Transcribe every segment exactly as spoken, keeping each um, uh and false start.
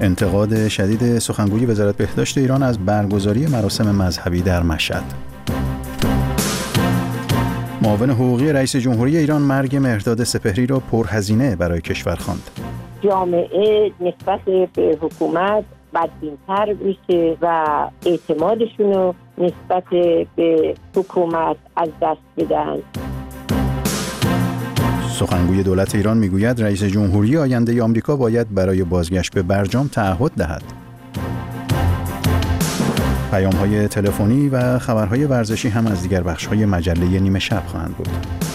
انتقاد شدید سخنگوی وزارت بهداشت ایران از برگزاری مراسم مذهبی در مشهد. معاون حقوقی رئیس جمهوری ایران مرگ مهرداد سپهری را پرهزینه برای کشور خواند. جامعه نسبت به حکومت بدبین‌تر میشه و اعتمادشون رو نسبت به حکومت از دست بدن. سخنگوی دولت ایران میگوید رئیس جمهوری آینده آمریکا باید برای بازگشت به برجام تعهد دهد. پیام‌های تلفنی و خبرهای ورزشی هم از دیگر بخش‌های مجله نیمه شب خواهند بود.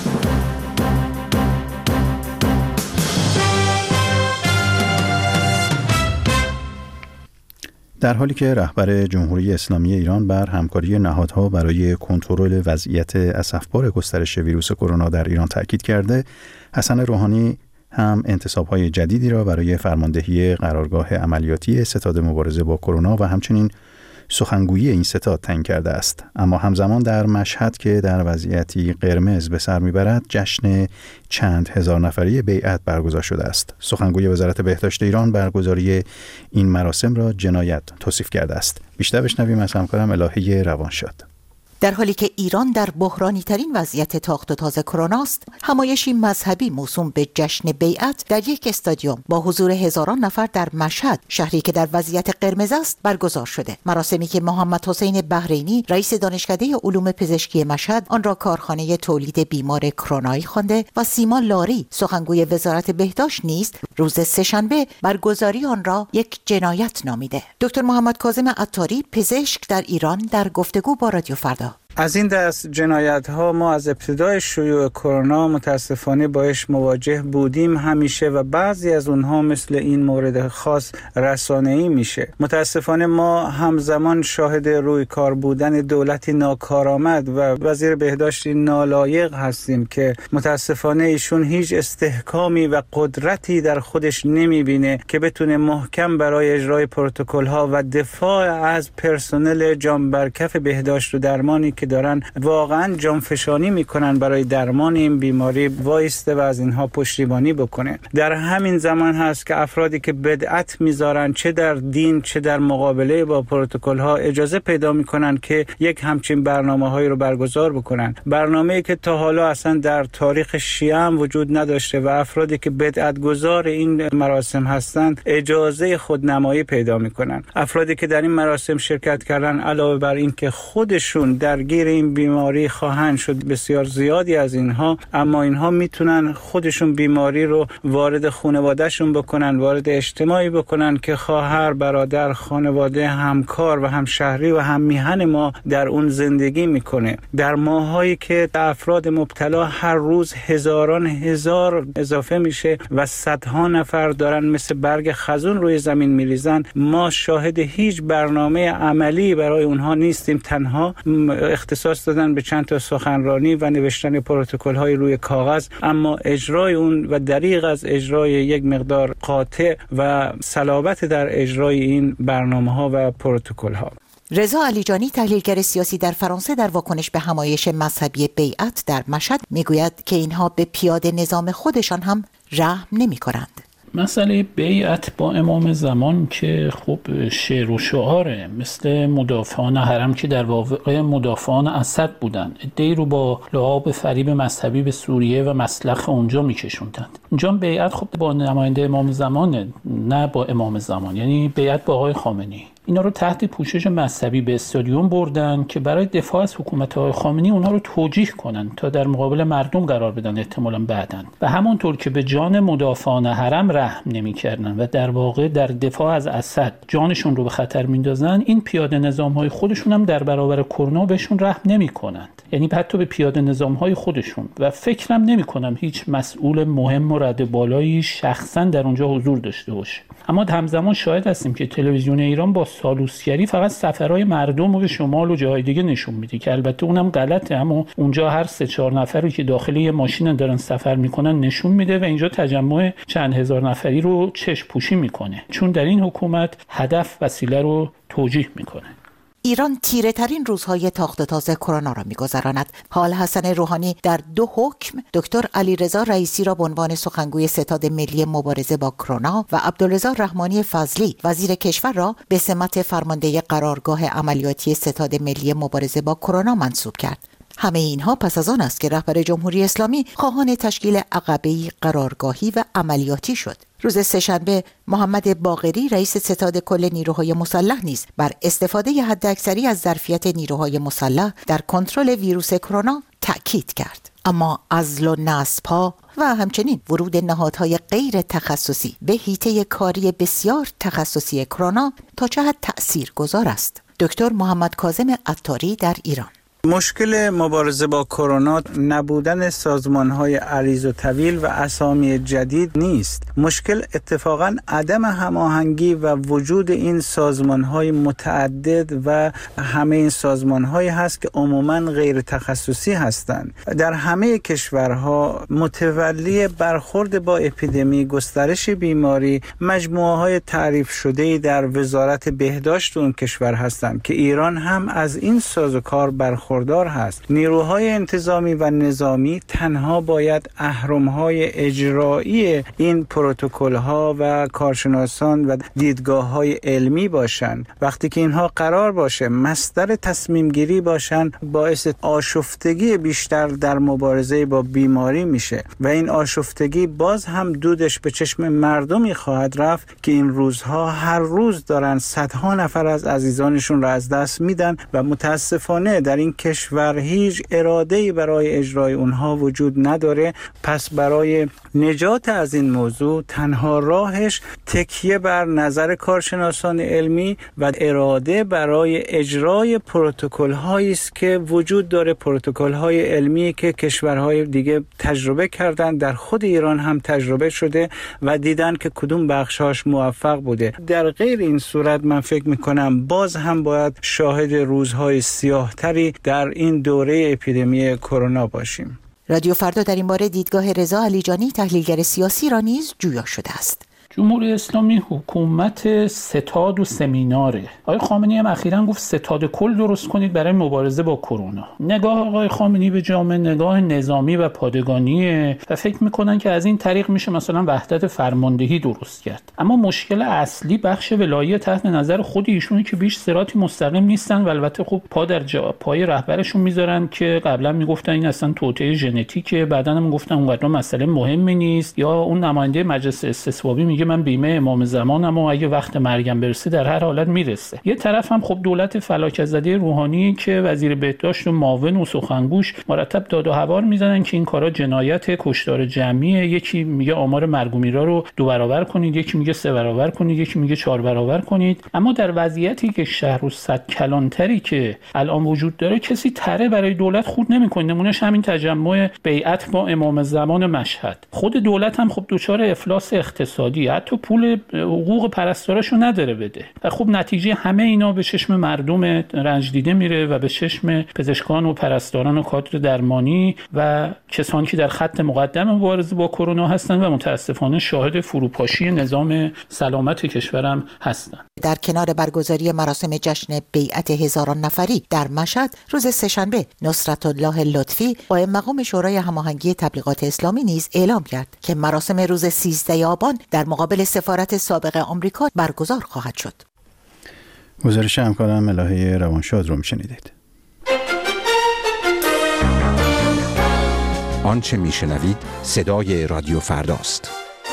در حالی که رهبر جمهوری اسلامی ایران بر همکاری نهادها برای کنترل وضعیت اسفبار گسترش ویروس کرونا در ایران تاکید کرده، حسن روحانی هم انتصاب‌های جدیدی را برای فرماندهی قرارگاه عملیاتی ستاد مبارزه با کرونا و همچنین سخنگویی این ستاد تعیین کرده است. اما همزمان در مشهد که در وضعیتی قرمز به سر میبرد، جشن چند هزار نفری بیعت برگزار شده است. سخنگوی وزارت بهداشت ایران برگزاری این مراسم را جنایت توصیف کرده است. بیشتر بشنویم از همکارم الهی روانشاد. در حالی که ایران در بحرانی ترین وضعیت تاخت و تاز کرونا است، همایشی مذهبی موسوم به جشن بیعت در یک استادیوم با حضور هزاران نفر در مشهد، شهری که در وضعیت قرمز است، برگزار شده. مراسمی که محمد حسین بحرینی رئیس دانشکده علوم پزشکی مشهد آن را کارخانه تولید بیمار کرونایی خوانده و سیما لاری سخنگوی وزارت بهداشت نیز روز سه‌شنبه برگزاری آن را یک جنایت نامیده. دکتر محمد کاظم عطاری پزشک در ایران در گفتگو با رادیو فردا: از این دست جنایت ها ما از ابتدای شیوع کرونا متاسفانه باش مواجه بودیم همیشه و بعضی از اونها مثل این مورد خاص رسانه‌ای میشه. متاسفانه ما همزمان شاهد روی کار بودن دولتی ناکارآمد و وزیر بهداشتی نالایق هستیم که متاسفانه ایشون هیچ استحکامی و قدرتی در خودش نمیبینه که بتونه محکم برای اجرای پروتکل ها و دفاع از پرسنل جانبرکف بهداشت و درمانی که دارن واقعا جانفشانی میکنن برای درمان این بیماری وایسته و از اینها پشتیبانی بکنه. در همین زمان هست که افرادی که بدعت میذارن چه در دین چه در مقابله با پروتکل ها اجازه پیدا میکنن که یک همچین برنامه هایی رو برگزار بکنن، برنامه‌ای که تا حالا اصلا در تاریخ شیعه هم وجود نداشته و افرادی که بدعت گذار این مراسم هستند اجازه خودنمایی پیدا میکنن. افرادی که در این مراسم شرکت کردن علاوه بر این که خودشون درگیر این بیماری خواهند شد، بسیار زیادی از اینها، اما اینها میتونن خودشون بیماری رو وارد خانوادهشون بکنن، وارد اجتماعی بکنن که خواهر، برادر، خانواده، همکار و همشهری و هم میهن ما در اون زندگی میکنه. در ماهایی که افراد مبتلا هر روز هزاران هزار اضافه میشه و صدها نفر دارن مثل برگ خزون روی زمین میریزن، ما شاهد هیچ برنامه عملی برای اونها نیستیم. تنها اختصاص دادن به چند تا سخنرانی و نوشتن پروتکل های روی کاغذ، اما اجرای اون و دریغ از اجرای یک مقدار قاطع و صلابت در اجرای این برنامه ها و پروتکل ها. رضا علیجانی تحلیلگر سیاسی در فرانسه در واکنش به همایش مذهبی بیعت در مشهد میگوید که اینها به پیاده نظام خودشان هم رحم نمی کنند. مسئله بیعت با امام زمان که خب شعر و شعاره، مثل مدافعان حرم که در واقع مدافعان اسد بودن، عده‌ای رو با لعاب فریب مذهبی به سوریه و مسلخ اونجا میکشوندند. اینجا بیعت خب با نماینده امام زمانه، نه با امام زمان، یعنی بیعت با آقای خامنه‌ای. اینا رو تحت پوشش مذهبی به استادیوم بردن که برای دفاع از حکومت آقای خامنه‌ای اونها رو توجیه کنن تا در مقابل مردم قرار بدن احتمالاً بعداً. و همونطور که به جان مدافعان حرم رحم نمی‌کردن و در واقع در دفاع از اسد جانشون رو به خطر میندازن، این پیاده نظام‌های خودشون هم در برابر کرونا بهشون رحم نمی‌کنند. یعنی حتی به پیاده نظام‌های خودشون. و فکرم نمی‌کنم هیچ مسئول مهم و رده بالایی شخصاً در اونجا حضور داشته باشه. اما همزمان شاهد هستیم که تلویزیون ایران با سالوسگری فقط سفرهای مردم رو به شمال و جاهای دیگه نشون میده که البته اونم غلطه، اما اونجا هر سه چهار نفری که داخل یه ماشین دارن سفر میکنن نشون میده و اینجا تجمع چند هزار نفری رو چشم پوشی میکنه، چون در این حکومت هدف وسیله رو توجیه میکنه. ایران تیره ترین روزهای تاخت و تاز کرونا را می‌گذراند. حال حسن روحانی در دو حکم دکتر علیرضا رئیسی را به عنوان سخنگوی ستاد ملی مبارزه با کرونا و عبدالرضا رحمانی فضلی وزیر کشور را به سمت فرمانده قرارگاه عملیاتی ستاد ملی مبارزه با کرونا منصوب کرد. همه اینها پس از آن است که رهبر جمهوری اسلامی خواهان تشکیل عقبه‌ای قرارگاهی و عملیاتی شد. روز سه‌شنبه محمد باقری رئیس ستاد کل نیروهای مسلح نیز بر استفاده حداکثری از ظرفیت نیروهای مسلح در کنترل ویروس کرونا تأکید کرد. اما عزل و نصب‌ها و همچنین ورود نهادهای غیر تخصصی به حیطه کاری بسیار تخصصی کرونا تا چه حد تأثیرگذار است؟ دکتر محمد کاظم عطاری در ایران. مشکل مبارزه با کرونا نبودن سازمان‌های عریض و طویل و اسامی جدید نیست. مشکل اتفاقاً عدم هماهنگی و وجود این سازمان‌های متعدد و همه این سازمان‌هایی هست که عموماً غیر تخصصی هستند. در همه کشورها متولی برخورد با اپیدمی، گسترش بیماری، مجموعه‌های تعریف شده‌ای در وزارت بهداشت اون کشور هستند که ایران هم از این سازوکار برخورد دار هست. نیروهای انتظامی و نظامی تنها باید اهرم‌های اجرایی این پروتکل‌ها و کارشناسان و دیدگاه‌های علمی باشند. وقتی که اینها قرار باشه مصدر تصمیم گیری باشن، باعث آشفتگی بیشتر در مبارزه با بیماری میشه و این آشفتگی باز هم دودش به چشم مردمی خواهد رفت که این روزها هر روز دارن صدها نفر از عزیزانشون را از دست میدن و متاسفانه در این کشور هیچ اراده‌ای برای اجرای اونها وجود نداره. پس برای نجات از این موضوع تنها راهش تکیه بر نظر کارشناسان علمی و اراده برای اجرای پروتکل‌هایی است که وجود داره، پروتکل‌های علمی که کشورهای دیگه تجربه کردن، در خود ایران هم تجربه شده و دیدن که کدوم بخشاش موفق بوده. در غیر این صورت من فکر می‌کنم باز هم باید شاهد روزهای سیاه‌تری در این دوره اپیدمی کرونا باشیم. رادیو فردا در این باره دیدگاه رضا علیجانی تحلیلگر سیاسی را نیز جویا شده است. جمهوری اسلامی حکومت ستاد و سمیناره. آقای خامنه‌ای هم اخیراً گفت ستاد کل درست کنید برای مبارزه با کرونا. نگاه آقای خامنه‌ای به جامعه نگاه نظامی و پادگانیه و فکر میکنن که از این طریق میشه مثلا وحدت فرماندهی درست کرد. اما مشکل اصلی بخش ولایی تحت نظر خود ایشونه که بیش صراطی مستقیم نیستن و البته خب پا در جا پای رهبرشون میذارن که قبلا میگفتن این اصلا توطئه ژنتیکه، بعداً هم گفتن اونقدر مسئله مهمی نیست، یا اون نماینده مجلس استصوابی میگه من بیمه امام زمانم و اگه وقت مرگم برسه در هر حالت میرسه. یه طرف هم خب دولت فلاکت زده روحانی که وزیر بهداشت و معاون و سخنگوش مرتب داد و هوار میزنن که این کارا جنایت، کشتار جمعیه. یکی میگه آمار مرگ و میرا رو دو برابر کنید، یکی میگه سه برابر کنید، یکی میگه چهار برابر کنید. اما در وضعیتی که شهر و صد کلانتری که الان وجود داره کسی تره برای دولت خود نمیکنه. نمونهش همین تجمع بیعت با امام زمان مشهد. خود دولت هم خب دچار افلاس اقتصادی، حتی پول حقوق پرستاراشو نداره بده. و خب نتیجه همه اینا به چشم مردم رنج دیده میره و به چشم پزشکان و پرستاران و کادر درمانی و کسانی که در خط مقدم مبارزه با کرونا هستن و متاسفانه شاهد فروپاشی نظام سلامت کشورم هستن. در کنار برگزاری مراسم جشن بیعت هزاران نفری در مشهد روز سه‌شنبه نصرت الله لطفی قائم مقام شورای هماهنگی تبلیغات اسلامی نیز اعلام کرد که مراسم روز سیزده آبان در مقابل سفارت سابق آمریکا برگزار خواهد شد. گزارش همکارم ملاحه روانشاد رو میشنیدید. آنچه میشنوید صدای رادیو فرداست.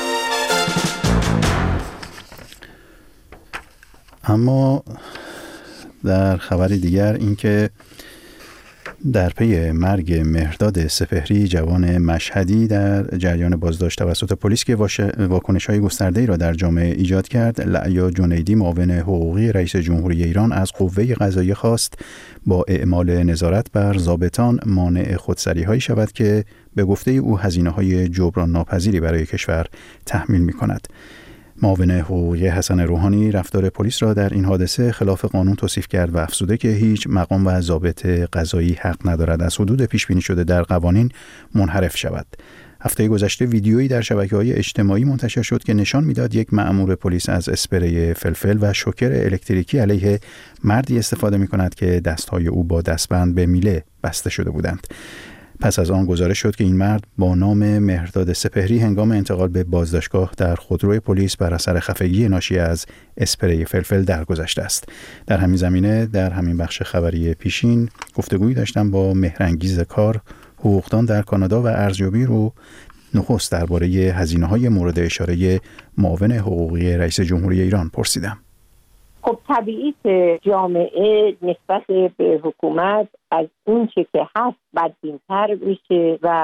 اما در خبر دیگر این که در پی مرگ مهرداد سپهری جوان مشهدی در جریان بازداشت توسط پلیس که واکنش‌های گسترده‌ای را در جامعه ایجاد کرد، لعیا جنیدی معاون حقوقی رئیس جمهوری ایران از قوه قضاییه خواست با اعمال نظارت بر ضابطان مانع خودسری‌هایی شود که به گفته او هزینه‌های جبران ناپذیری برای کشور تحمیل می‌کند. معاون حقوقی حسن روحانی رفتار پلیس را در این حادثه خلاف قانون توصیف کرد و افزوده که هیچ مقام و ضابط قضایی حق ندارد از حدود پیش بینی شده در قوانین منحرف شود. هفته گذشته ویدیویی در شبکه‌های اجتماعی منتشر شد که نشان میداد یک مأمور پلیس از اسپری فلفل و شوکر الکتریکی علیه مردی استفاده می‌کند که دست‌های او با دستبند به میله بسته شده بودند. پس از آن گزارش شد که این مرد با نام مهرداد سپهری هنگام انتقال به بازداشتگاه در خودروی پلیس بر اثر خفگی ناشی از اسپری فلفل درگذشته است. در همین زمینه در همین بخش خبری پیشین گفتگویی داشتم با مهرانگیز کار، حقوقدان در کانادا و ارزیابی رو نخست درباره هزینه‌های مورد اشاره معاون حقوقی رئیس جمهوری ایران پرسیدم. خب طبیعی که جامعه نسبت به حکومت از اون چه که هست بدبین‌تر میشه و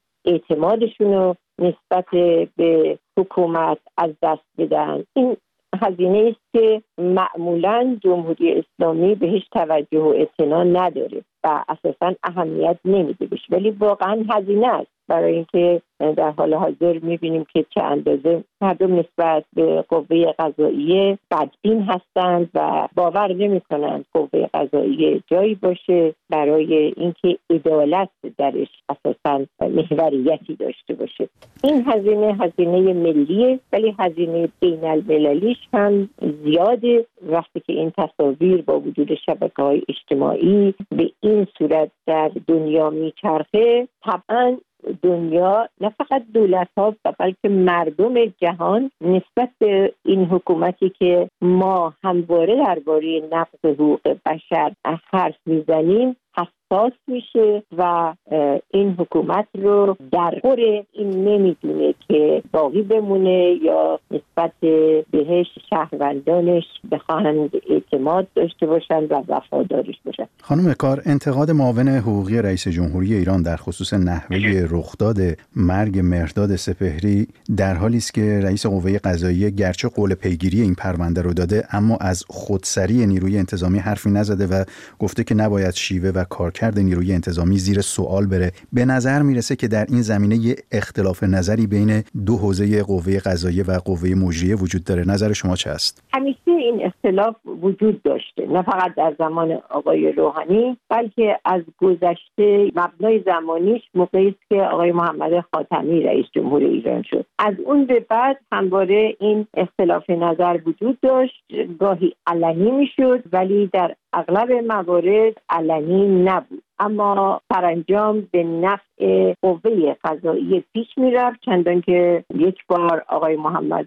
اعتمادشون رو نسبت به حکومت از دست بدن. این هزینه است که معمولاً جمهوری اسلامی بهش توجه و اعتنا نداره و اساساً اهمیت نمیده بهش، ولی واقعاً هزینه است، برای اینکه در حال حاضر میبینیم که چه اندازه مردم نسبت به قوه قضاییه بدبین هستند و باور نمی‌کنند قوه قضاییه جایی باشه برای اینکه عدالت درش اساساً محوریتی داشته باشه. این هزینه هزینه ملیه، ولی هزینه بین المللیش هم زیاده. وقتی که این تصاویر با وجود شبکه‌های اجتماعی به این صورت در دنیا میچرخه، طبعاً دنیا نه فقط دولت ها بلکه مردم جهان نسبت به این حکومتی که ما همواره درباره نقض حقوق بشر حرف میزنیم حساس میشه و این حکومت رو در خور این نمیدونه که باقی بمونه یا نسبت بهش شهروندانش بخواهند اعتماد داشته باشند و وفادارش باشند. خانم کار، انتقاد معاون حقوقی رئیس جمهوری ایران در خصوص نحوه رخداد مرگ مهرداد سپهری در حالی است که رئیس قوه قضاییه گرچه قول پیگیری این پرونده رو داده، اما از خودسری نیروی انتظامی حرفی نزده و گفته که نباید شیوه و کارکرد نیروی انتظامی زیر سوال بره. به نظر میرسه که در این زمینه یه اختلاف نظری بین دو حوزه قوه قضاییه و قوه مجریه وجود داره. نظر شما چه است؟ همیشه این اختلاف وجود داشته، نه فقط در زمان آقای روحانی بلکه از گذشته. مبنای زمانیش موقعی است که آقای محمد خاتمی رئیس جمهور ایران شد. از اون به بعد همواره این اختلاف نظر وجود داشت، گاهی علنی میشد ولی در اغلب موارد علنی نبود، اما سرانجام به نفع قوه قضاییه پیش میرفت، چندان که یک بار آقای محمد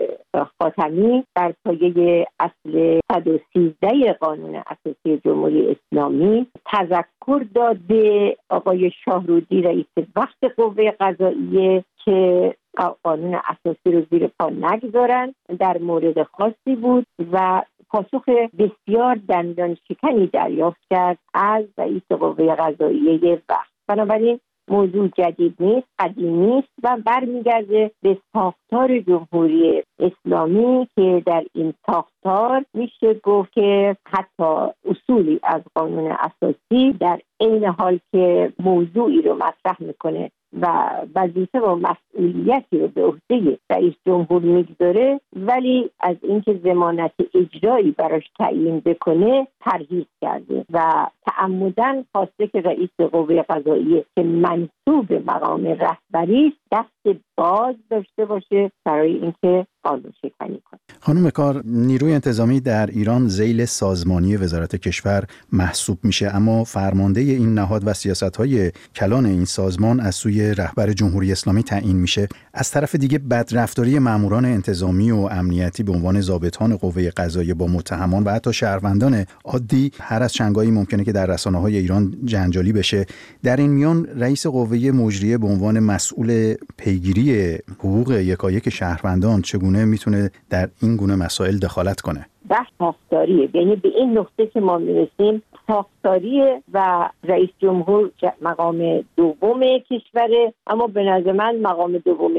خاتمی در پایه اصل صد و سیزده قانون اساسی جمهوری اسلامی تذکر داد به آقای شاهرودی رئیس وقت قوه قضاییه که قانون اساسی رو زیر پا نگذارن. در مورد خاصی بود و پاسخ بسیار دندان شکنی دریافت کرد از رئیس قوه قضاییه وقت. بنابراین موضوع جدید نیست، قدیمی نیست و برمیگرده به ساختار جمهوری اسلامی که در این ساختار میشه گفت که حتی اصولی از قانون اساسی در عین حال که موضوعی رو مطرح میکنه و وظیفه و مسئولیتی رو به عهده رئیس جمهور میگذاره، ولی از اینکه ضمانت اجرایی براش تعیین بکنه پرهیز کرده و تعمداً خواسته که رئیس قوه قضاییه که منصوب مقام رهبری است دست باز داشته باشه برای اینکه قانون شکنی کنه. خانم کار، نیروی انتظامی در ایران ذیل سازمانی وزارت کشور محسوب میشه، اما فرمانده این نهاد و سیاست‌های کلان این سازمان از سوی رهبر جمهوری اسلامی تعیین میشه. از طرف دیگه بدرفتاری ماموران انتظامی و امنیتی به عنوان ضابطان قوه قضاییه با متهمان و حتی شهروندان عادی هر از چنگایی ممکنه که در رسانه‌های ایران جنجالی بشه. در این میان رئیس قوه مجریه به عنوان مسئول پیگیری حقوق یکایک شهروندان چگونه میتونه در این گونه مسائل دخالت کنه؟ بحث ساختاریه، یعنی به این نقطه که ما میرسیم ساختاریه و رئیس جمهور مقام دوم کشوره، اما به نظر من مقام دوم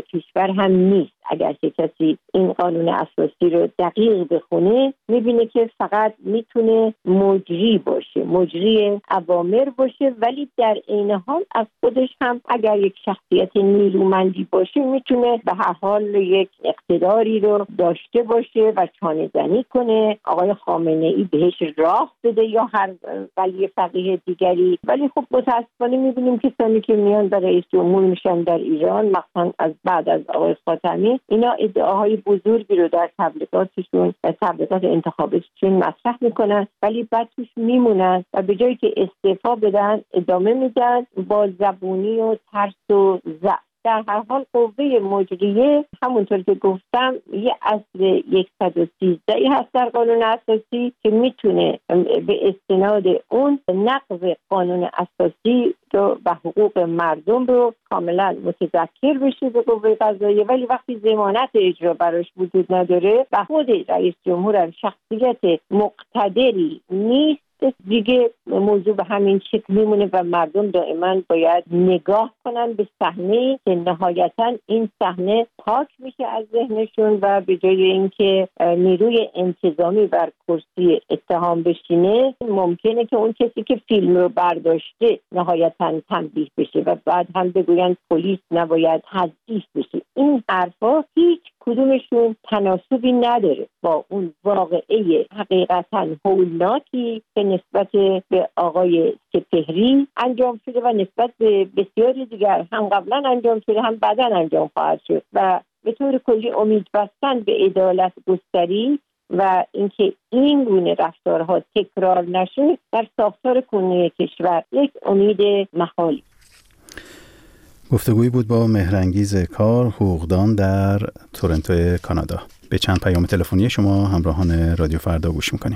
کشور هم نیست. اگر که کسی این قانون اساسی رو دقیق بخونه میبینه که فقط میتونه مجری باشه، مجری اوامر باشه، ولی در عین حال از خودش هم اگر یک شخصیت نیرومندی باشه میتونه به هر حال یک اقتداری رو داشته باشه و چانه زنی کنه، آقای خامنه ای بهش راه بده یا هر ولی فقیه دیگری. ولی خب متاسفانه میبینیم کسانی که میان در رئیس جمهور میشن در ایران، مثلا از بعد از آقای خاتمی، اینا ادعاهای بزرگی رو در تبلیغاتشون و تبلیغات انتخاباتشون مطرح میکنن، ولی بعد توش میمونن و به جایی که استعفا بدن ادامه میدن با زبونی و ترس و ضعف. در هر حال قوه مجریه همونطور که گفتم یه اصل صد و سیزده هست در قانون اساسی که میتونه به استناد اون نقض قانون اساسی رو و حقوق مردم رو کاملا متذکر بشه به قوه قضاییه، ولی وقتی ضمانت اجرا براش وجود نداره و خود رئیس جمهور هم شخصیت مقتدری نیست، دیگه موضوع به همین شکل میمونه و مردم دائما باید نگاه کنن به صحنه که نهایتا این صحنه پاک میشه از ذهنشون و به جای اینکه نیروی انتظامی بر کرسی اتهام بشینه، ممکنه که اون کسی که فیلم رو برداشته نهایتا تنبیه بشه و بعد هم بگوین پلیس نباید تضعیف بشه. این حرفا هیچ کدومشون تناسبی نداره با اون واقعه حقیقتا هولناکی که نسبت به آقای سپهری انجام شده و نسبت به بسیاری دیگر هم قبلا انجام شده هم بعدا انجام خواهد شد و به طور کلی امید بستن به عدالت گستری و اینکه این گونه رفتارها تکرار نشه در ساختار کنونی کشور یک امید محالی. گفتگویی بود با مهرانگیز کار، حقوقدان در تورنتو کانادا. به چند پیام تلفنی شما همراهان رادیو فردا گوش میکنیم.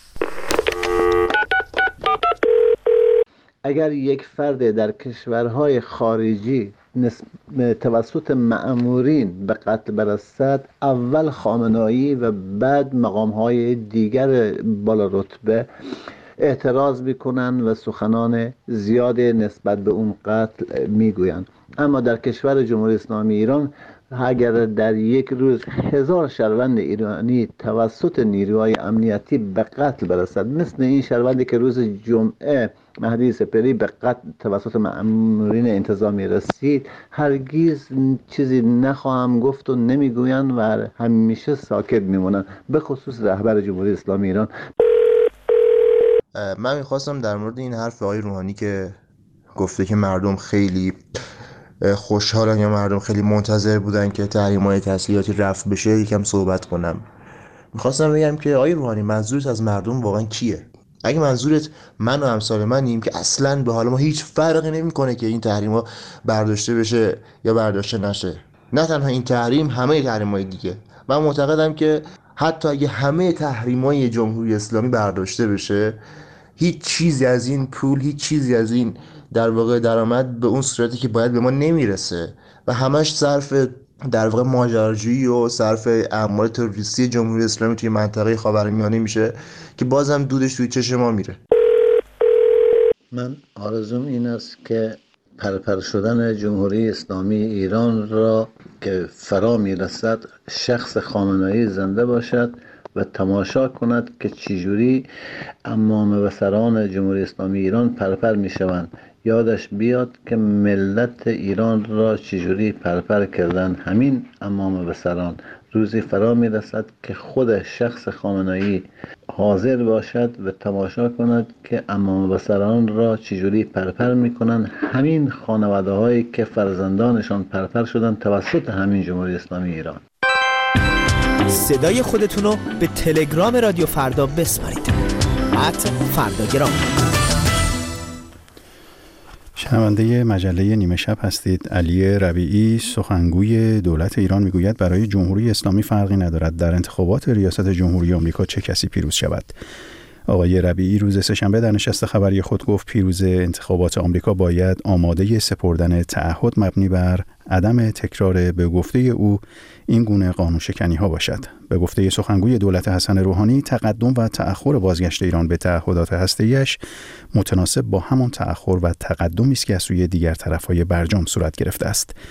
اگر یک فرد در کشورهای خارجی توسط مأمورین به قتل برسد، اول خامنه‌ای و بعد مقام‌های دیگر بالا رتبه اعتراض میکنن و سخنان زیاد نسبت به اون قتل میگویند. اما در کشور جمهوری اسلامی ایران اگر در یک روز هزار شهروند ایرانی توسط نیروهای امنیتی به قتل برسد، مثل این شهروندی که روز جمعه مهدی سپهری به قتل توسط مأمورین انتظامی رسید، هرگز چیزی نخواهم گفت و نمیگویند و همیشه ساکت میمونند، به خصوص رهبر جمهوری اسلامی ایران. من میخواستم در مورد این حرف آقای روحانی که گفته که مردم خیلی خوشحالن یا مردم خیلی منتظر بودن که تحریم‌های تسلیحاتی رفع بشه یکم صحبت کنم. میخواستم بگم که آقای روحانی منظورت از مردم واقعا کیه؟ اگه منظورت من و امثال منیم که اصلاً به حال ما هیچ فرقی نمیکنه که این تحریم‌ها برداشته بشه یا برداشته نشه، نه تنها این تحریم، همه تحریم‌های دیگه. من معتقدم که حتی اگه همه تحریم‌های جمهوری اسلامی برداشته بشه، هیچ چیزی از این پول، هیچ چیزی از این در واقع درآمد به اون صورتی که باید به ما نمیرسه و همش صرف در واقع ماجراجویی و صرف اعمال تروریستی جمهوری اسلامی توی منطقه خاورمیانه میشه که بازم دودش توی چشم ما میره. من آرزوم این است که پرپر شدن جمهوری اسلامی ایران را که فرا میرسد شخص خامنه‌ای زنده باشد و تماشا کند که چجوری امام و سران جمهوری اسلامی ایران پرپر می شوند. یادش بیاد که ملت ایران را چجوری پرپر کردن همین امام و سران. روزی فرا می رسد که خود شخص خامنه‌ای حاضر باشد و تماشا کند که امام و سران را چجوری پرپر می کنند همین خانواده هایی که فرزندانشان پرپر شدن توسط همین جمهوری اسلامی ایران. صدای خودتون رو به تلگرام رادیو فردا بسپارید. ات فرداگرام. شنونده مجله نیمه شب هستید. علی ربیعی سخنگوی دولت ایران میگوید برای جمهوری اسلامی فرقی ندارد در انتخابات ریاست جمهوری آمریکا چه کسی پیروز شود. آقای ربیعی روز سه‌شنبه در نشست خبری خود گفت پیروز انتخابات آمریکا باید آماده سپردن تعهد مبنی بر عدم تکرار به گفته او این گونه قانون شکنی ها باشد. به گفته سخنگوی دولت حسن روحانی تقدم و تأخر بازگشت ایران به تعهدات هسته‌ایش متناسب با همان تأخر و تقدمی است که از سوی دیگر طرف‌های برجام صورت گرفته است.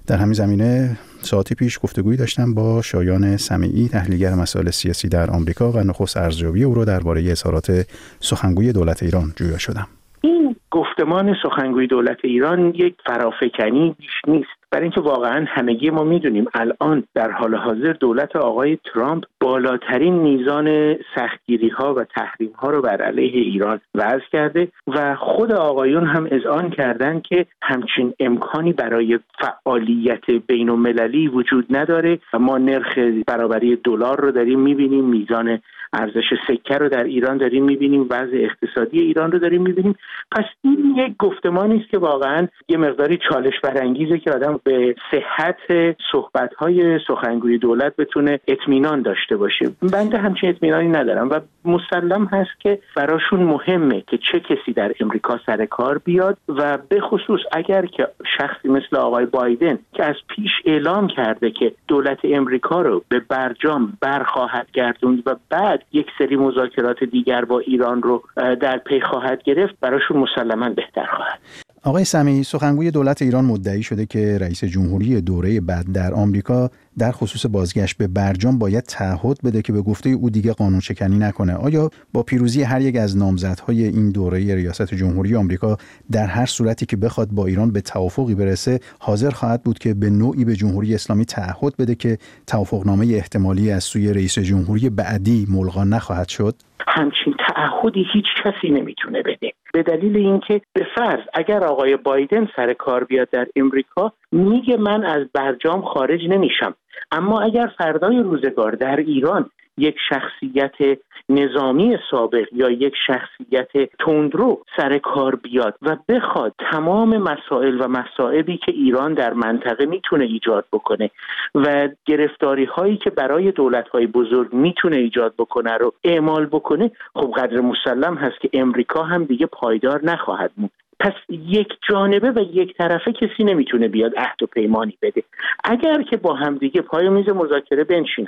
در همین زمینه ساعتی پیش گفتگویی داشتم با شایان سمیعی، تحلیلگر مسائل سیاسی در آمریکا و نخست ارزیابی او را درباره اظهارات سخنگوی دولت ایران جویا شدم. این گفتمان سخنگوی دولت ایران یک فرافکنی بیش نیست، برای اینکه واقعا همگی ما میدونیم الان در حال حاضر دولت آقای ترامپ بالاترین میزان سختگیری ها و تحریم ها رو بر علیه ایران وضع کرده و خود آقایون هم اذعان کردن که همچین امکانی برای فعالیت بین المللی وجود نداره. ما نرخ برابری دلار رو داریم میبینیم، میزان ارزش سکه رو در ایران داریم میبینیم، وضع اقتصادی ایران رو داریم میبینیم. پس این یک گفتمانی است که واقعا یه مقداری چالش برانگیزه که آدم به صحت صحبت‌های سخنگوی دولت بتونه اطمینان داشته باشه. بنده همچین اطمینانی ندارم و مسلم هست که براشون مهمه که چه کسی در امریکا سر کار بیاد و به خصوص اگر که شخصی مثل آقای بایدن که از پیش اعلام کرده که دولت امریکا رو به برجام برخواهد گردوند و بعد یک سری مذاکرات دیگر با ایران رو در پی خواهد گرفت، براشون مسلماً بهتر خواهد. آقای سمیعی، سخنگوی دولت ایران مدعی شده که رئیس جمهوری دوره بعد در آمریکا در خصوص بازگشت به برجام باید تعهد بده که به گفته او دیگه قانون شکنی نکنه. آیا با پیروزی هر یک از نامزدهای این دوره ریاست جمهوری آمریکا در هر صورتی که بخواد با ایران به توافقی برسه حاضر خواهد بود که به نوعی به جمهوری اسلامی تعهد بده که توافقنامه احتمالی از سوی رئیس جمهوری بعدی ملغا نخواهد شد؟ همچین تعهدی هیچ کسی نمیتونه بده، به دلیل اینکه به فرض اگر آقای بایدن سر کار بیاد در امریکا میگه من از برجام خارج نمیشم، اما اگر فردای روزگار در ایران یک شخصیت نظامی سابق یا یک شخصیت تندرو سر کار بیاد و بخواد تمام مسائل و مصائبی که ایران در منطقه میتونه ایجاد بکنه و گرفتاری هایی که برای دولت های بزرگ میتونه ایجاد بکنه رو اعمال بکنه، خب قدر مسلم هست که امریکا هم دیگه پایدار نخواهد بود. پس یک جانبه و یک طرفه کسی نمیتونه بیاد عهد و پیمانی بده. اگر که با هم دیگه پای میز مذاکره بنشینن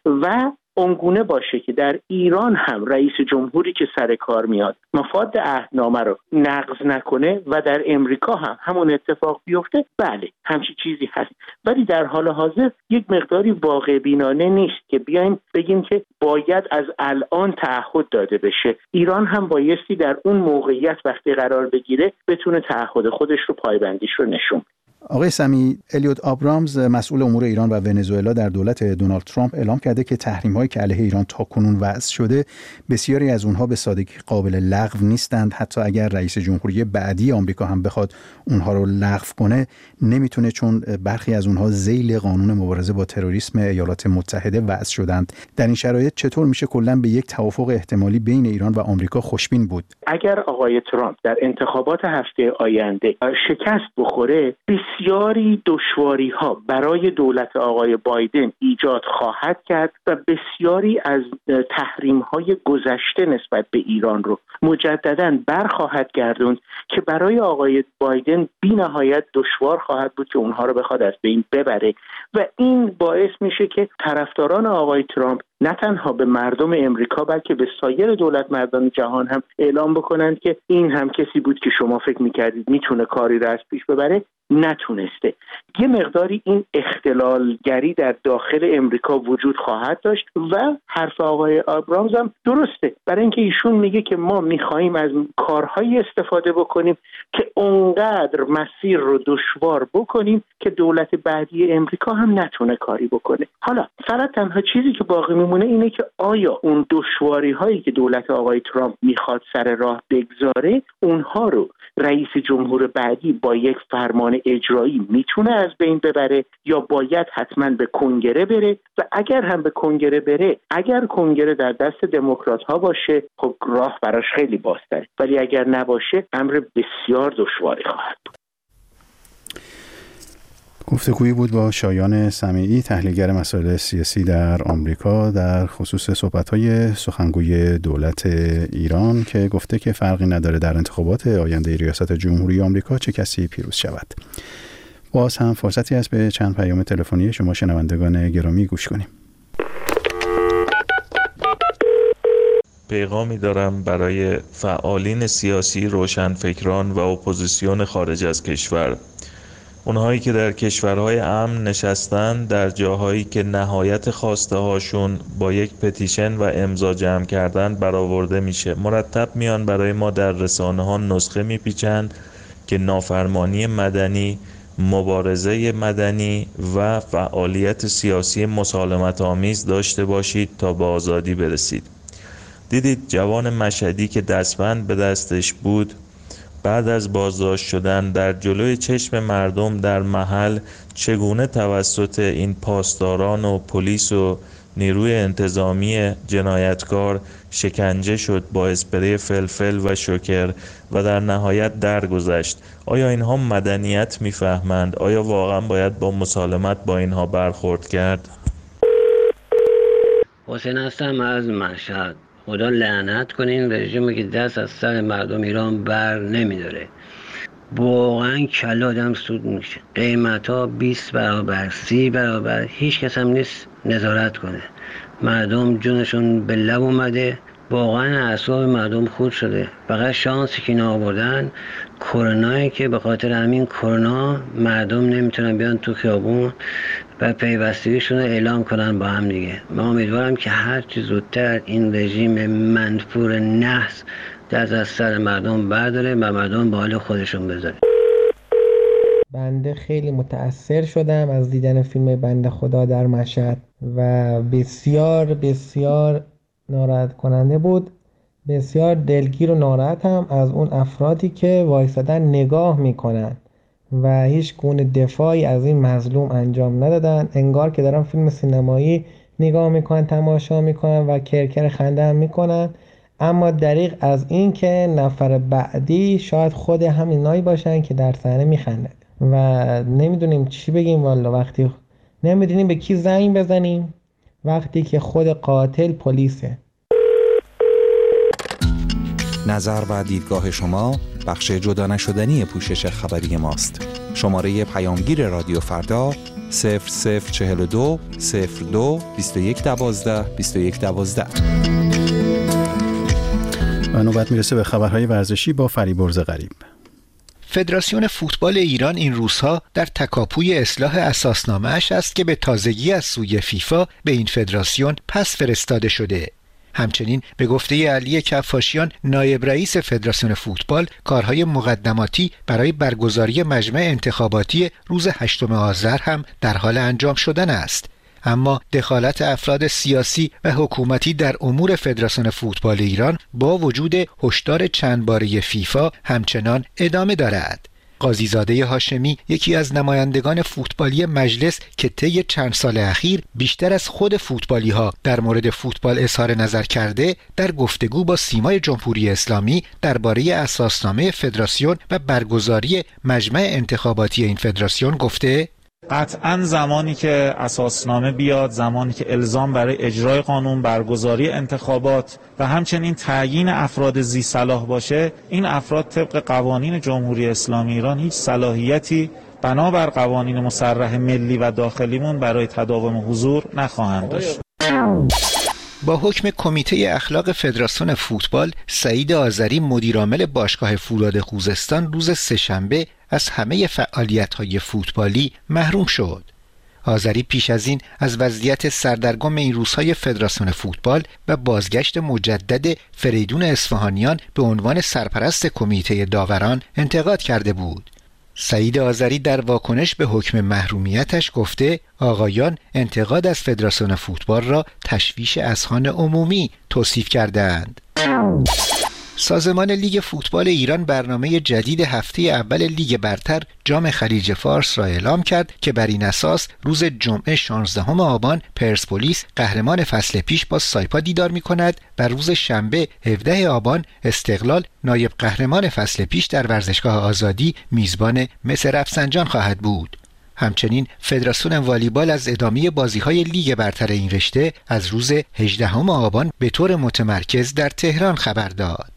و اونگونه باشه که در ایران هم رئیس جمهوری که سر کار میاد مفاد عهدنامه رو نقض نکنه و در امریکا هم همون اتفاق بیفته، بله همچی چیزی هست، ولی در حال حاضر یک مقداری واقع بینانه نیست که بیایم بگیم که باید از الان تعهد داده بشه. ایران هم بایستی در اون موقعیت وقتی قرار بگیره بتونه تعهد خودش رو پایبندیش رو نشون بده. آقای سمیعی، الیوت آبرامز مسئول امور ایران و ونزوئلا در دولت دونالد ترامپ اعلام کرده که تحریم‌هایی که علیه ایران تاکنون وضع شده بسیاری از اونها به سادگی قابل لغو نیستند. حتی اگر رئیس جمهوری بعدی آمریکا هم بخواد اونها رو لغو کنه نمیتونه، چون برخی از اونها ذیل قانون مبارزه با تروریسم ایالات متحده وضع شدند. در این شرایط چطور میشه کلاً به یک توافق احتمالی بین ایران و آمریکا خوشبین بود؟ اگر آقای ترامپ در انتخابات هفته آینده شکست بخوره، بسیاری دشواری ها برای دولت آقای بایدن ایجاد خواهد کرد و بسیاری از تحریم های گذشته نسبت به ایران رو مجددا برخواهد گردوند که برای آقای بایدن بی نهایت دشوار خواهد بود که اونها رو بخواد از بین ببره و این باعث میشه که طرفداران آقای ترامپ نه تنها به مردم امریکا بلکه به سایر دولت مردان جهان هم اعلام بکنند که این هم کسی بود که شما فکر میکردید میتونه کاری رو از پیش ببره، نتونسته. یه مقداری این اختلالگری در داخل امریکا وجود خواهد داشت و حرف آقای آبرامز هم درسته، برای اینکه ایشون میگه که ما میخواییم از کارهایی استفاده بکنیم که اونقدر مسیر رو دشوار بکنیم که دولت بعدی امریکا هم نتونه کاری بکنه. حالا فقط تنها چیزی که باقی میمونه اینه که آیا اون دشواری هایی که دولت آقای ترامپ میخواد سر راه بگذاره اونها رو رئیس جمهور بعدی با یک فرمان اجرایی میتونه از بین ببره یا باید حتما به کنگره بره و اگر هم به کنگره بره، اگر کنگره در دست دموکرات ها باشه خب راه براش خیلی بازتره، ولی اگر نباشه امر بسیار دشواری خواهد بود. گفتگویی بود با شایان سمیعی، تحلیلگر مسائل سیاسی در آمریکا، در خصوص صحبت‌های سخنگوی دولت ایران که گفته که فرقی نداره در انتخابات آینده ریاست جمهوری آمریکا چه کسی پیروز شود. باز هم فرصتی است به چند پیام تلفنی شما شنوندگان گرامی گوش کنیم. پیغامی دارم برای فعالین سیاسی، روشنفکران و اپوزیسیون خارج از کشور. اونهایی که در کشورهای امن نشستن در جاهایی که نهایت خواسته هاشون با یک پتیشن و امضا جمع کردن برآورده میشه، مرتب میان برای ما در رسانه ها نسخه میپیچن که نافرمانی مدنی، مبارزه مدنی و فعالیت سیاسی مسالمت آمیز داشته باشید تا به آزادی برسید. دیدید جوان مشهدی که دستبند به دستش بود بعد از بازداشت شدن در جلوی چشم مردم در محل چگونه توسط این پاسداران و پلیس و نیروی انتظامی جنایتکار شکنجه شد با اسپری فلفل و شوکر و در نهایت درگذشت. آیا اینها مدنیت میفهمند؟ آیا واقعا باید با مسالمت با اینها برخورد کرد؟ حسین هستم از مشهد. خدا لعنت کنین رژیمی که دست از سر مردم ایران بر نمیداره. واقعا کل آدم سود میشه. قیمت ها بیست برابر سی برابر، هیچ کس هم نیست نظارت کنه. مردم جونشون به لب اومده، واقعا اعصاب مردم خورد شده. فقط شانسی که اینا آوردن کرونایی که به خاطر همین کرونا مردم نمیتونن بیان تو خیابون و پیوستگیشون رو اعلام کنن با هم دیگه. من امیدوارم که هر چی زودتر این رژیم منفور نحس دست از سر مردم برداره و مردم به حال خودشون بذاره. بنده خیلی متأثر شدم از دیدن فیلم بنده خدا در مشهد و بسیار بسیار ناراحت کننده بود. بسیار دلگیر و ناراحتم از اون افرادی که وایسادن نگاه میکنن و هیچ گونه دفاعی از این مظلوم انجام ندادن. انگار که دارن فیلم سینمایی نگاه میکنن، تماشا میکنن و کرکر خنده هم میکنن، اما دریغ از این که نفر بعدی شاید خود همینایی باشن که در صحنه میخندن و نمیدونیم چی بگیم. والا وقتی نمیدونیم به کی زنگ بزنیم وقتی که خود قاتل پلیسه. نظر و دیدگاه شما بخش جدا نشدنی پوشش خبری ماست. شماره پیامگیر رادیو فردا صفر صفر چهل و دو صفر دو بیست و یک دوازده بیست و یک دوازده. و نوبت میرسه به خبرهای ورزشی با فریبرز غریب. فدراسیون فوتبال ایران این روزها در تکاپوی اصلاح اساسنامه‌اش است که به تازگی از سوی فیفا به این فدراسیون پس فرستاده شده. همچنین به گفته علی کفاشیان نایب رئیس فدراسیون فوتبال کارهای مقدماتی برای برگزاری مجمع انتخاباتی روز هشتم آذر هم در حال انجام شدن است. اما دخالت افراد سیاسی و حکومتی در امور فدراسیون فوتبال ایران با وجود هشدار چند باره فیفا همچنان ادامه دارد. قاضیزاده هاشمی یکی از نمایندگان فوتبالی مجلس که طی چند سال اخیر بیشتر از خود فوتبالی ها در مورد فوتبال اظهار نظر کرده، در گفتگو با سیمای جمهوری اسلامی درباره اساسنامه فدراسیون و برگزاری مجمع انتخاباتی این فدراسیون گفته: قطعاً زمانی که اساسنامه بیاد، زمانی که الزام برای اجرای قانون، برگزاری انتخابات و همچنین تعیین افراد ذی صلاح باشه، این افراد طبق قوانین جمهوری اسلامی ایران هیچ صلاحیتی بنابر قوانین مصرح ملی و داخلیمون برای تداوم حضور نخواهند داشت. با حکم کمیته اخلاق فدراسیون فوتبال، سعید آذری مدیرعامل باشگاه فولاد خوزستان روز سه‌شنبه از همه فعالیت‌های فوتبالی محروم شد. آذری پیش از این از وضعیت سردرگم این روزهای فدراسیون فوتبال و بازگشت مجدد فریدون اصفهانیان به عنوان سرپرست کمیته داوران انتقاد کرده بود. سعید آذری در واکنش به حکم محرومیتش گفته آقایان انتقاد از فدراسیون فوتبال را تشویش اذهان عمومی توصیف کردند. سازمان لیگ فوتبال ایران برنامه جدید هفته اول لیگ برتر جام خلیج فارس را اعلام کرد که بر این اساس روز جمعه شانزدهم آبان پرسپولیس قهرمان فصل پیش با سایپا دیدار می کند و روز شنبه هفدهم آبان استقلال نایب قهرمان فصل پیش در ورزشگاه آزادی میزبان مس رفسنجان خواهد بود. همچنین فدراسیون والیبال از ادامه بازی‌های لیگ برتر این رشته از روز هجدهم آبان به طور متمرکز در تهران خبر داد.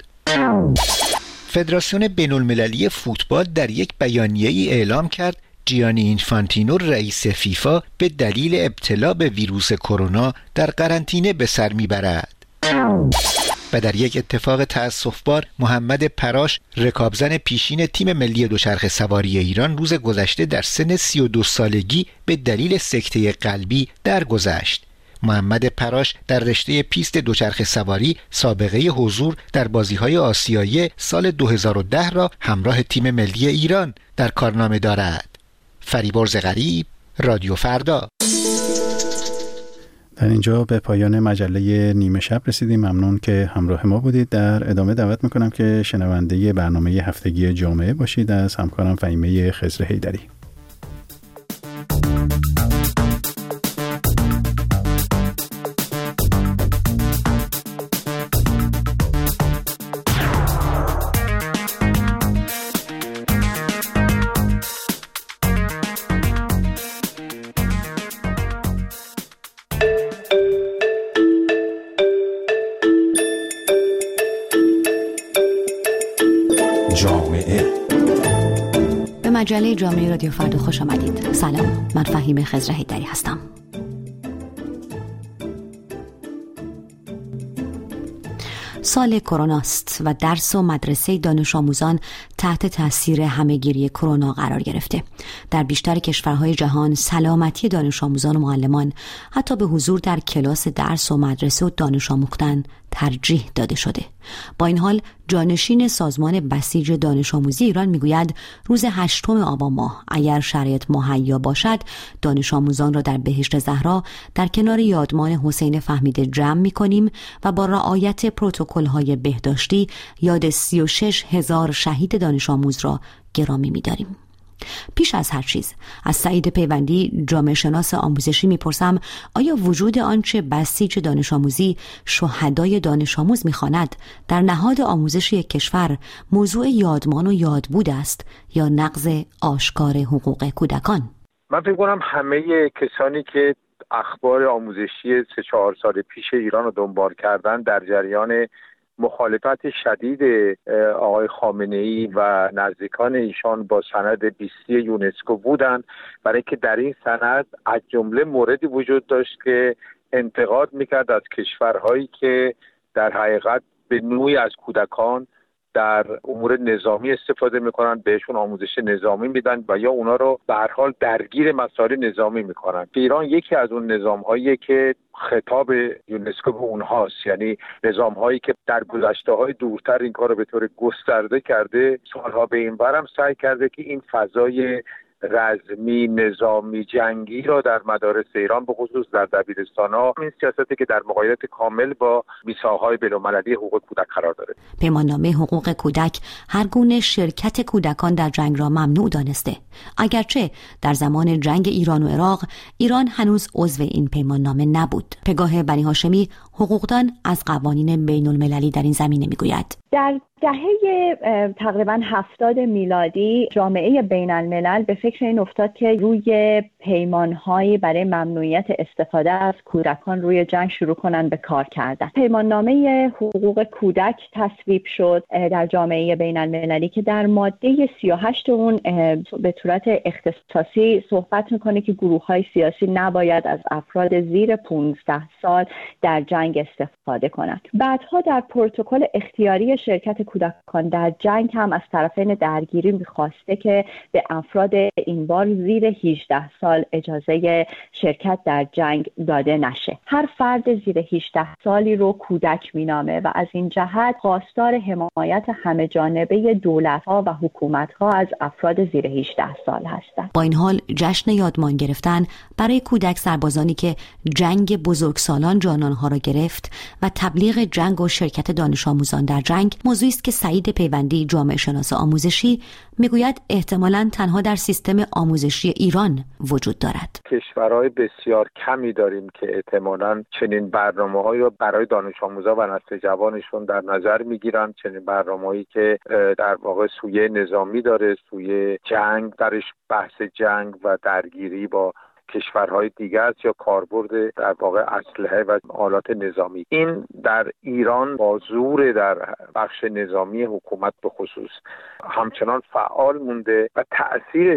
فدراسیون بین‌المللی فوتبال در یک بیانیه‌ای اعلام کرد جیانی اینفانتینو رئیس فیفا به دلیل ابتلا به ویروس کرونا در قرنطینه به سر میبرد. و در یک اتفاق تأسف‌بار محمد پراش رکابزن پیشین تیم ملی دوچرخه سواری ایران روز گذشته در سن سی و دو سالگی به دلیل سکته قلبی درگذشت. محمد پراش در رشته پیست دوچرخه سواری سابقه حضور در بازی‌های آسیایی سال دو هزار و ده را همراه تیم ملی ایران در کارنامه دارد. فریبرز غریب، رادیو فردا. در اینجا به پایان مجله نیمه شب رسیدیم. ممنون که همراه ما بودید. در ادامه دعوت میکنم که شنونده برنامه هفتگی جامعه باشید از همکارم فهیمه خضر حیدری. مجله جامعه رادیو فردا خوش آمدید. سلام، من فهیمه خضر حیدری هستم. سال کروناست و درس و مدرسه دانش آموزان تحت تاثیر همهگیری کرونا قرار گرفته. در بیشتر کشورهای جهان سلامتی دانش آموزان و معلمان حتی به حضور در کلاس درس و مدرسه و دانش آموختن ترجیح داده شده. با این حال جانشین سازمان بسیج دانش آموزی ایران میگوید روز هشتم آبان ماه اگر شرایط مهیا باشد دانش آموزان را در بهشت زهرا در کنار یادمان حسین فهمیده جمع می‌کنیم و با رعایت پروتکل‌های بهداشتی یاد سی و شش هزار شهید دانش آموز را گرامی می‌داریم. پیش از هر چیز از سعید پیوندی جامعه شناس آموزشی میپرسم آیا وجود آنچه بسیج دانش آموزی شهدای دانش آموز میخواند در نهاد آموزشی کشور موضوع یادمان و یادبود است یا نقض آشکار حقوق کودکان؟ من فکر کنم همه کسانی که اخبار آموزشی سه چهار سال پیش ایران رو دنبال کردن در جریان مخالفت شدید آقای خامنه‌ای و نزدیکان ایشان با سند بیستی یونسکو بودند، برای که در این سند از جمله موردی وجود داشت که انتقاد میکرد از کشورهایی که در حقیقت به نوعی از کودکان در امور نظامی استفاده میکنن، بهشون آموزش نظامی میدن و یا اونا رو به هر حال درگیر مسائل نظامی میکنن. ایران یکی از اون نظام‌هاییه که خطاب یونسکو به اونهاست، یعنی نظام‌هایی که در گذشته‌های دورتر این کار رو به طور گسترده کرده، سالها به این برم سعی کرده که این فضای رزمی، نظامی، جنگی را در مدارس ایران به خصوص در دبیرستان‌ها، این سیاستی که در مغایرت کامل با میثاق‌های بین‌المللی حقوق کودک قرار داره. پیماننامه حقوق کودک هر گونه شرکت کودکان در جنگ را ممنوع دانسته، اگرچه در زمان جنگ ایران و عراق ایران هنوز عضو این پیماننامه نبود. پگاه بنی هاشمی حقوقدان از قوانین بین‌المللی در این زمینه میگوید در دهه تقریبا هفتاد میلادی جامعه بین الملل به فکر این افتاد که روی پیمانهایی برای ممنوعیت استفاده از کودکان روی جنگ شروع کنن به کار کردن. پیماننامه حقوق کودک تصویب شد در جامعه بین المللی که در ماده سی و هشت اون به صورت اختصاصی صحبت میکنه که گروه‌های سیاسی نباید از افراد زیر پانزده سال در جنگ استفاده کنند. بعدها در پروتکل اختیاری شرکت کودکان در جنگ هم از طرفین درگیری می‌خواسته که به افراد این بار زیر هجده سال اجازه شرکت در جنگ داده نشه. هر فرد زیر هجده سالی رو کودک مینامه و از این جهت خواستار حمایت همه جانبه دولت‌ها و حکومت‌ها از افراد زیر هجده سال هستند. با این حال جشن یادمان گرفتن برای کودک سربازانی که جنگ بزرگسالان جانانها را گرفت و تبلیغ جنگ و شرکت دانش آموزان در جنگ موضوعی است که سعید پیوندی جامعه شناس آموزشی میگوید احتمالاً تنها در سیستم آموزشی ایران وجود دارد. کشورهای بسیار کمی داریم که احتمالاً چنین برنامه‌هایی رو برای دانش آموزا و نسل جوانشون در نظر میگیرن، چنین برنامه‌هایی که در واقع سویه نظامی داره، سویه جنگ درش، بحث جنگ و درگیری با کشورهای دیگه است یا کاربرد در واقع اسلحه و آلات نظامی. این در ایران با زور در بخش نظامی حکومت به خصوص همچنان فعال مونده و تأثیرش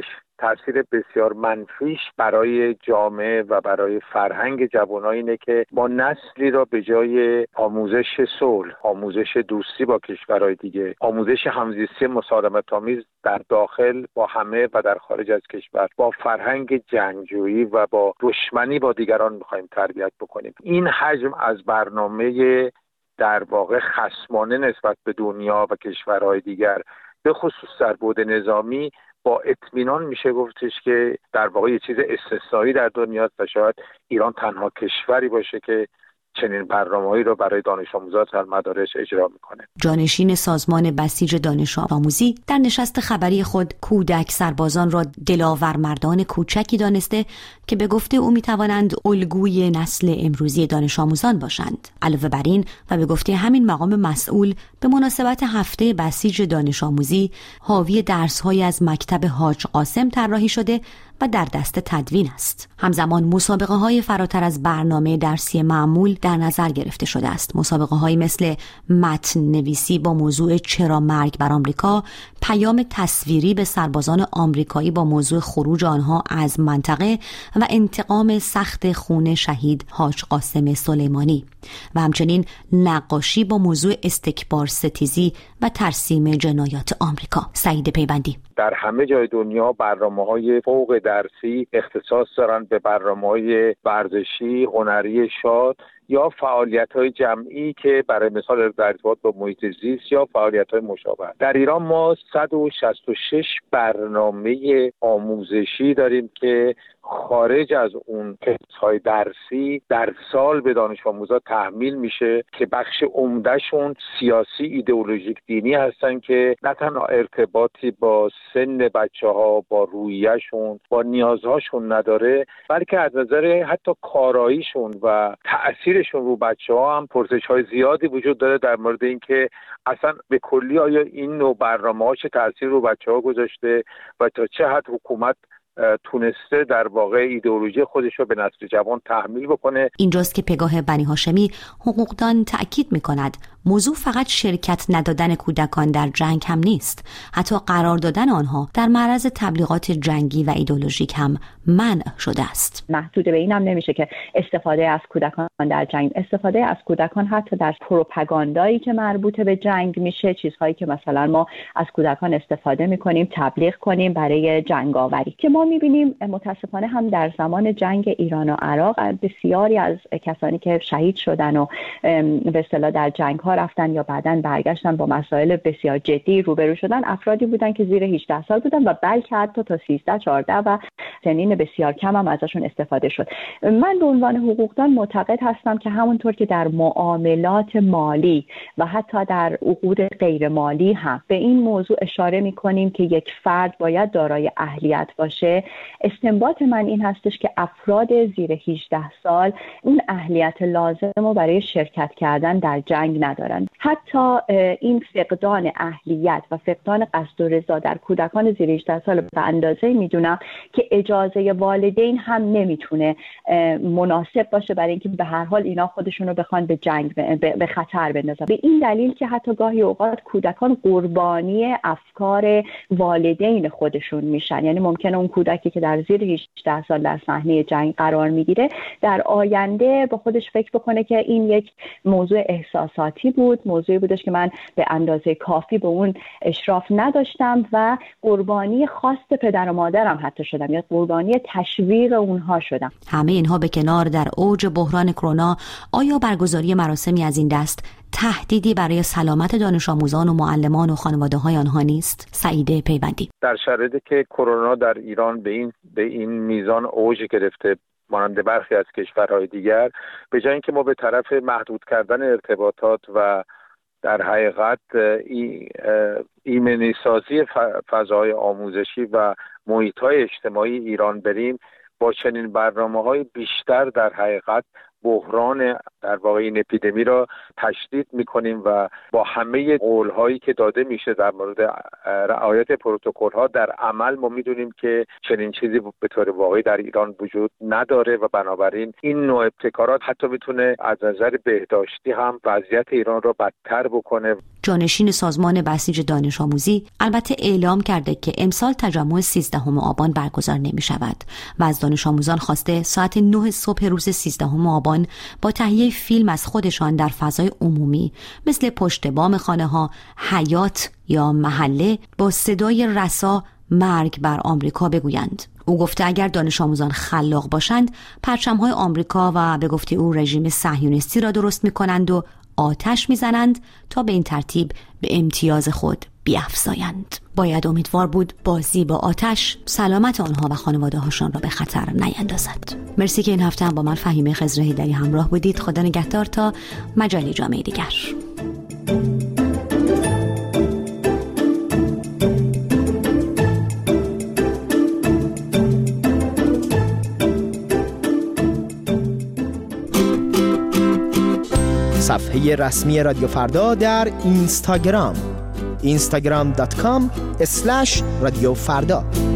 تاثیر بسیار منفیش برای جامعه و برای فرهنگ جوانان اینه که ما نسلی را به جای آموزش صلح، آموزش دوستی با کشورهای دیگه، آموزش همزیستی مسالمت‌آمیز در داخل با همه و در خارج از کشور، با فرهنگ جنگجویی و با دشمنی با دیگران می‌خوایم تربیت بکنیم. این حجم از برنامه در واقع خصمانه نسبت به دنیا و کشورهای دیگر به خصوص در بعد نظامی با اطمینان میشه گفتش که در واقع یه چیز استثنایی در دنیا است و شاید ایران تنها کشوری باشه که چنین برنامه‌ای رو برای دانش آموزان در مدارس اجرا میکنه. جانشین سازمان بسیج دانش آموزی در نشست خبری خود کودک سربازان را دلاور مردان کوچکی دانسته که به گفته او میتوانند الگوی نسل امروزی دانش آموزان باشند. علاوه بر این و به گفته همین مقام مسئول به مناسبت هفته بسیج دانش آموزی حاوی درس‌های از مکتب حاج قاسم طراحی شده و در دست تدوین است. همزمان مسابقه های فراتر از برنامه درسی معمول در نظر گرفته شده است. مسابقه های مثل متن نویسی با موضوع چرا مرگ بر آمریکا، پیام تصویری به سربازان آمریکایی با موضوع خروج آنها از منطقه و انتقام سخت خون شهید حاج قاسم سلیمانی و همچنین نقاشی با موضوع استکبار ستیزی و ترسیم جنایات آمریکا. سعید پیوندی: در همه جای دنیا برنامه‌های فوق درسی اختصاص دارند به برنامه‌های ورزشی، هنری شاد یا فعالیت‌های جمعی که برای مثال در ارتباط با محیط زیست یا فعالیت‌های مشابه. در ایران ما صد و شصت و شش برنامه آموزشی داریم که خارج از اون کورس‌های درسی در سال به دانش آموزان تحمیل میشه که بخش عمدهشون سیاسی، ایدئولوژیک، دینی هستن که نه تنها ارتباطی با سن بچه‌ها، با رویه‌شون، با نیازهاشون نداره، بلکه از نظر حتی کاراییشون و تأثیرشون رو بچه‌ها هم پرسش‌های زیادی وجود داره در مورد اینکه اصلا به کلی آیا این نوع برنامه‌ها چه تأثیر رو بچه‌ها گذاشته و تا چه حد حکومت تونسته در واقع ایدئولوژی خودش رو به نسل جوان تحمیل بکنه. اینجاست که پگاه بنی هاشمی حقوقدان تأکید می‌کند موضوع فقط شرکت ندادن کودکان در جنگ هم نیست، حتی قرار دادن آنها در معرض تبلیغات جنگی و ایدئولوژیک هم منع شده است. محدود به این هم نمیشه که استفاده از کودکان در جنگ، استفاده از کودکان حتی در پروپاگاندایی که مربوط به جنگ میشه، چیزهایی که مثلا ما از کودکان استفاده میکنیم تبلیغ کنیم برای جنگاوری، که ما میبینیم متاسفانه هم در زمان جنگ ایران و عراق بسیاری از کسانی که شهید شدن و به اصطلاح در جنگ ها رفتن یا بعداً برگشتن با مسائل بسیار جدی روبرو شدن، افرادی بودن که زیر هجده سال بودن و بلکه حتی تا سیزده چهارده و سنین بسیار کم هم ازشون استفاده شد. من به عنوان حقوقدان معتقد هستم که همونطور که در معاملات مالی و حتی در عقود غیر مالی هم به این موضوع اشاره می‌کنیم که یک فرد باید دارای اهلیت باشه، استنباط من این هستش که افراد زیر هجده سال اون اهلیت لازم رو برای شرکت کردن در جنگ ندارن. حتی این فقدان اهلیت و فقدان قصد و رضا در کودکان زیر هجده سال به اندازه میدونم که اجازه والدین هم نمیتونه مناسب باشه برای اینکه به هر حال اینا خودشون رو بخوان به جنگ به خطر بندازن. به این دلیل که حتی گاهی اوقات کودکان قربانی افکار والدین خودشون میشن، یعنی ممکنه اون کودکی که در زیر هجده سال در صحنه جنگ قرار میگیره در آینده با خودش فکر بکنه که این یک موضوع احساساتی بود، موضوعی بودش که من به اندازه کافی به اون اشراف نداشتم و قربانی خواست پدر و مادرم حتی شدم یا قربانی تشویق اونها شدم. همه اینها به کنار در اوج بحران کرونا، آیا برگزاری مراسمی از این دست تهدیدی برای سلامت دانش آموزان و معلمان و خانواده‌های آنها نیست؟ سعید پیوندی: در شرایطی که کرونا در ایران به این به این میزان اوج گرفته مانند برخی از کشورهای دیگر، به جای اینکه ما به طرف محدود کردن ارتباطات و در حقیقت ایمنی سازی فضای آموزشی و محیط‌های اجتماعی ایران بریم، با چنین برنامه‌های بیشتر در حقیقت بحران در واقع این اپیدمی را تشدید میکنیم و با همه قولهایی که داده میشه در مورد رعایت پروتکل‌ها در عمل ما میدونیم که چنین چیزی به طور واقعی در ایران وجود نداره و بنابراین این نوع ابتکارات حتی میتونه از نظر بهداشتی هم وضعیت ایران را بدتر بکنه. جانشین سازمان بسیج دانش آموزی البته اعلام کرده که امسال تجمع سیزدهم آبان برگزار نمی شود و از دانش آموزان خواسته ساعت نه صبح روز سیزدهم آبان با تهیه فیلم از خودشان در فضای عمومی مثل پشت بام خانه ها، حیاط یا محله با صدای رسا مرگ بر آمریکا بگویند. او گفته اگر دانش آموزان خلاق باشند پرچم‌های آمریکا و به گفته او رژیم صهیونیستی را درست می‌کنند و آتش می‌زنند تا به این ترتیب به امتیاز خود بیفزایند. باید امیدوار بود بازی با آتش سلامت آنها و خانواده‌هاشان را به خطر نیندازد. مرسی که این هفته هم با من فهیمه خضر هیدری همراه بودید. خدا نگهدار تا مجالی جامعه دیگر. صفحه رسمی رادیو فردا در اینستاگرام اینستاگرام دات کام اسلش رادیو فردا.